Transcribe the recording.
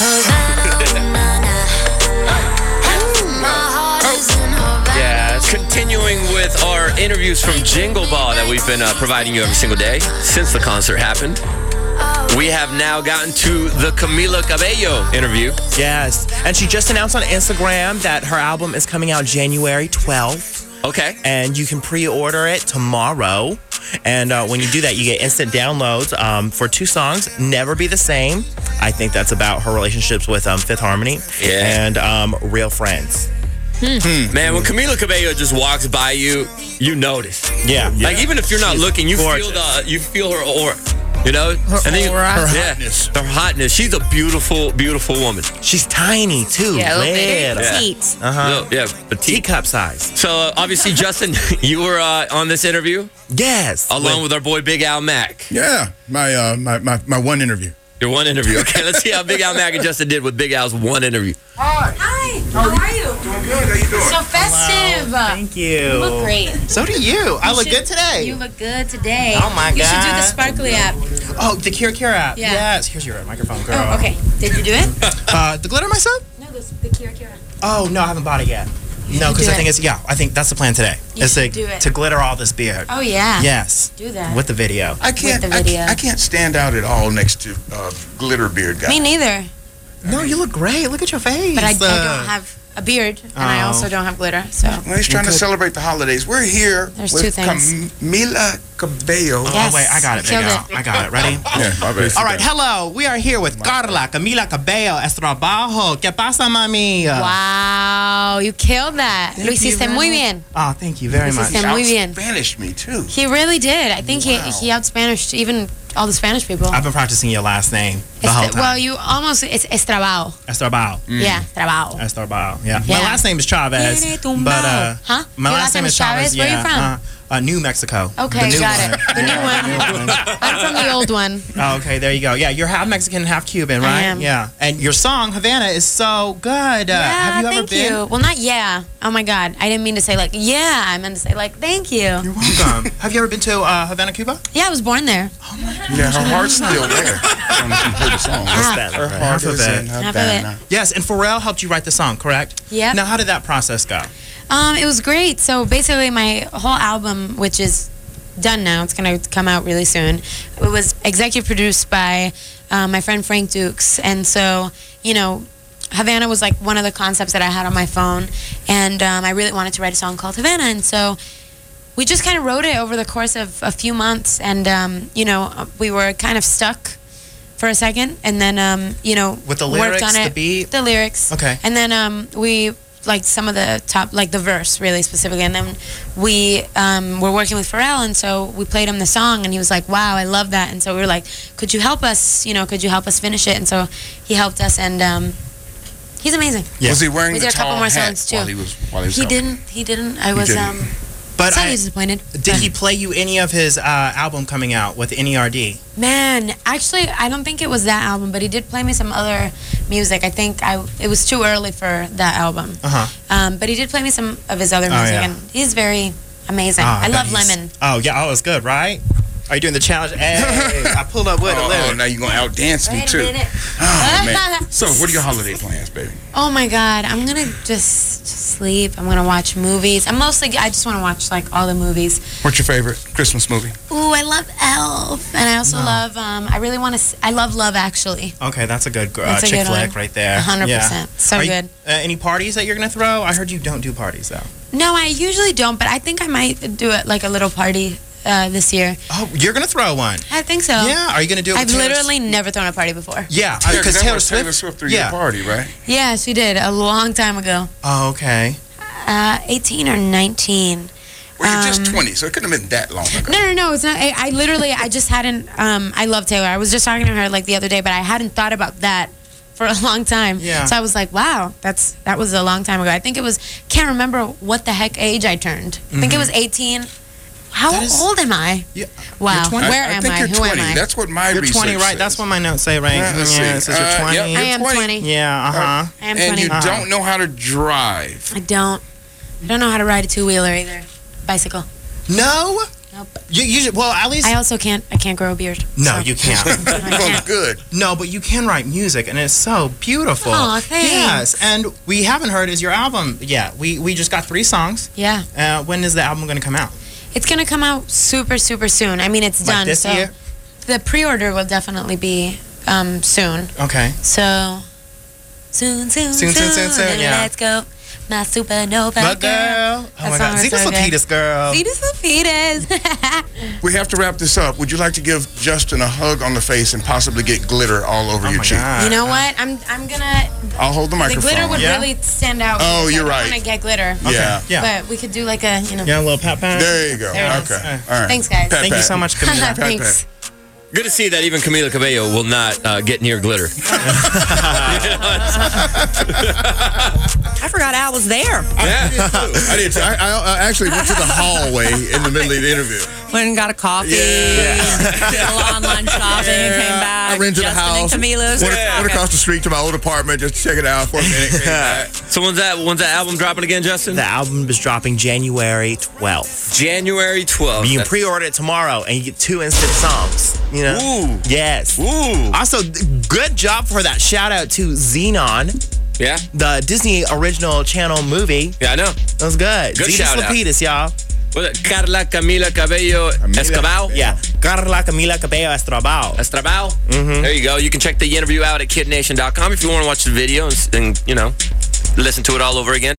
Yeah, continuing with our interviews from Jingle Ball that we've been providing you every single day since the concert happened. We have now gotten to the Camila Cabello interview. Yes, and she just announced on Instagram that her album is coming out January 12th. Okay. And you can pre-order it tomorrow. And when you do that, you get instant downloads for 2 songs, Never Be the Same. I think that's about her relationships with Fifth Harmony. Yeah. And Real Friends. Man, when Camila Cabello just walks by you, you notice. Yeah. Like, even if you're not looking, you feel her aura. You know? Her hotness. Her hotness. She's a beautiful, beautiful woman. She's tiny, too. Yeah, little. petite. Petite. Teacup size. So, obviously, Justin, you were on this interview? Yes. Along with our boy Big Al Mack. Yeah, my one interview. Your one interview. Okay, let's see how Big Al Mack and Justin did with Big Al's one interview. Hi, how are you? Doing good. How you doing? So festive. Thank you. You look great. So do you. I look good today. You look good today. Oh my God. You should do the Sparkly app. Oh, the Cure app. Yeah. Yes. Here's your microphone, girl. Oh, okay. Did you do it? The glitter myself? No, the Cure app. Oh, no, I haven't bought it yet. No, because the thing is, I think that's the plan today. You is should do it. to glitter all this beard. Oh, yeah. Yes. Do that. With the video. I can't. With the video. I can't stand out at all next to glitter beard guy. Me neither. No, you look great. Look at your face. But I don't have a beard, and I also don't have glitter. So Well, he's trying to celebrate the holidays. We're here There's with 2 things. Camila Cabello. Yes. Oh, wait, I got it, Killed Big Al. it. I got it. Ready? Yeah, my bad. All right, hello. We are here with Carla Camila Cabello. Es trabajo. ¿Qué pasa, mami? wow, you killed that. Lo hiciste muy bien. Oh, thank you very much. hiciste muy bien. Spanish me too. He really did. I think he out-Spanished even all the Spanish people. I've been practicing your last name the whole time. Well, you almost, it's Estrabao. Es trabajo. Yeah, Trabao. Es trabajo. Yeah. Yeah. My last name is Chavez. Viene tumbao. But Huh? my Your last name is Chavez. Where are you from? New Mexico. Okay, The new got one. it. The new one. I'm from the old one. Oh, okay, there you go. Yeah, you're half Mexican, half Cuban, right? I am. Yeah. And your song, Havana, is so good. Have you ever thank been? you. Well, not yeah. Oh my God. I didn't mean to say like yeah. I meant to say like thank you. You're welcome. Have you ever been to Havana, Cuba? Yeah, I was born there. Yeah, her heart's still there. I don't know if you heard the song. Her heart Half of is it. in Half of Havana. Yes, and Pharrell helped you write the song, correct? Yep. Now, how did that process go? It was great. So basically, my whole album, which is done now, it's gonna come out really soon. It was executive produced by my friend Frank Dukes, and so Havana was like one of the concepts that I had on my phone, and I really wanted to write a song called Havana, and so we just kind of wrote it over the course of a few months, and we were kind of stuck for a second, and then With the worked lyrics, on it, the beat? the lyrics, Okay. and then we like some of the top, like the verse really specifically, and then we were working with Pharrell, and so we played him the song, and he was like, wow, I love that, and so we were like, could you help us finish it? And so he helped us, and he's amazing. Yeah. Was he wearing We the did a couple tall more hat songs, too. while he was He helping? didn't. I was didn't. But slightly disappointed. did he play you any of his album coming out with NERD? Man, actually, I don't think it was that album, but he did play me some other music. I think it was too early for that album. But he did play me some of his other music, yeah. and he's very amazing. I love Lemon. Oh, yeah. Oh, it's good, right? Are you doing the challenge? Hey, I pulled up with a Oh, lyric. now you're going to outdance me Wait a too. minute. Oh, man. So, what are your holiday plans, baby? Oh my God, I'm gonna just sleep. I'm gonna watch movies. I just want to watch like all the movies. What's your favorite Christmas movie? Ooh, I love Elf, and I also love. I really want to. I love Love Actually. Okay, that's a good That's a chick good flick one. right there. 100%. Yeah. So Are you- good. Any parties that you're going to throw? I heard you don't do parties, though. No, I usually don't, but I think I might do it like a little party this year. Oh, you're going to throw one? I think so. Yeah, are you going to do it with I've Taylor literally never thrown a party before. Yeah, Yeah, because that Taylor was Swift. Taylor Swift threw yeah. your party, right? Yeah, she did a long time ago. Oh, okay. 18 or 19. Well, you're just 20, so it couldn't have been that long ago. No, it's not. I literally, I just hadn't. I love Taylor. I was just talking to her like the other day, but I hadn't thought about that for a long time. Yeah. So I was like, wow, that was a long time ago. I think it was. Can't remember what the heck age I turned. I think it was 18. How That is- old am I? Yeah. Wow. You're 20. Where I am think I? you're Who 20. am I? That's what my You're research 20, right? says. That's what my notes say, right? Yeah, let's see. it says you're 20. Yep, I am 20. Yeah, uh-huh. I am And 20. you don't know how to drive. I don't know how to ride a two-wheeler either. Bicycle. No? Nope. Well, at least I also can't. I can't grow a beard. no, so. you can't. Sounds good. No, but you can write music, and it's so beautiful. Aw, thanks. Yes, and we haven't heard is your album yet. We just got 3 songs. Yeah. When is the album going to come out? It's gonna come out super soon. I mean, it's Like done. this so year? the pre-order will definitely be soon. Okay. So soon, Soon, yeah. Let's go, my supernova But girl. girl, oh my God, song is Zetas so good. Lapidus, girl. Zetas Lapidus. We have to wrap this up. Would you like to give Justin a hug on the face and possibly get glitter all over Oh your my cheek? God. You know what? I'm gonna. I'll hold the The microphone. glitter would Yeah? really stand out. Oh, because you're I right. don't want to get glitter. Yeah. Yeah. But we could do like a, you know. Yeah, a little pat pat. There you go. There it is. Okay. All right. Thanks, guys. Pat, Thank you pat. so much, Camila. Thanks. Good to see that even Camila Cabello will not get near glitter. I forgot Al was there. I did too. I actually went to the hallway in the middle of the interview. Went and got a coffee, did a little online shopping, came back. I rented a Justin house. And Camila's. Went across the street to my old apartment just to check it out for a minute. Came back. So when's that album dropping again, Justin? The album is dropping January 12th. January 12th. You can pre-order it tomorrow, and you get 2 instant songs. You know? Ooh. Yes. Ooh. Also, good job for that. Shout out to Xenon, Yeah? the Disney original channel movie. Yeah, I know. That was good. Good Zetas shout out. Lapidus, y'all. Was it Carla Camila Cabello Escobar? Yeah. Carla Camila Cabello Estrabao. Estrabao? There you go. You can check the interview out at kidnation.com if you want to watch the video and you know, listen to it all over again.